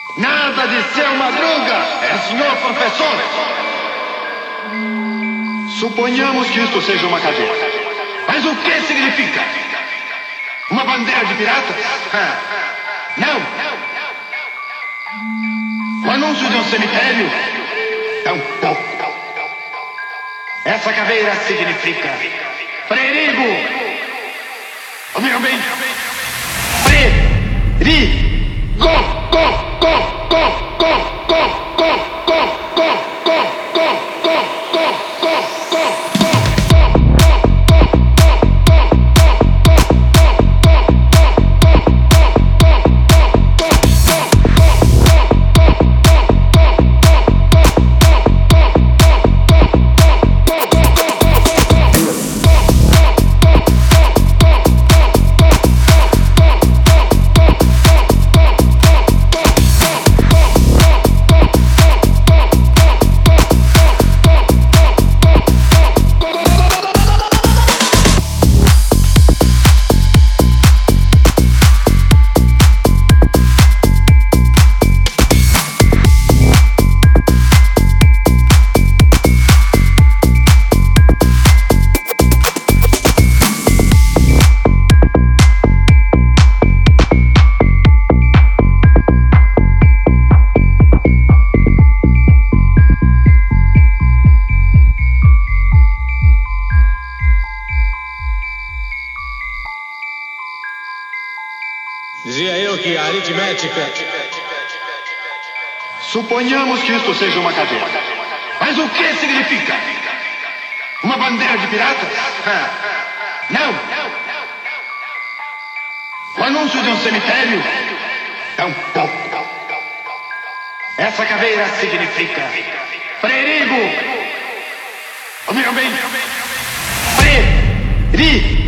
Nada de seu Madruga, é senhor professor. Suponhamos que isto seja uma cadeia. Mas o que significa? Uma bandeira de piratas? Não. O anúncio de um cemitério? Tampouco. Essa caveira significa perigo. Ouviram bem? Perigo. Dizia eu que a aritmética... Suponhamos que isto seja uma cadeia. Mas o que significa? Uma bandeira de piratas? Não. O anúncio de um cemitério? Tampouco. Essa caveira significa perigo. Ouviram bem? Perigo.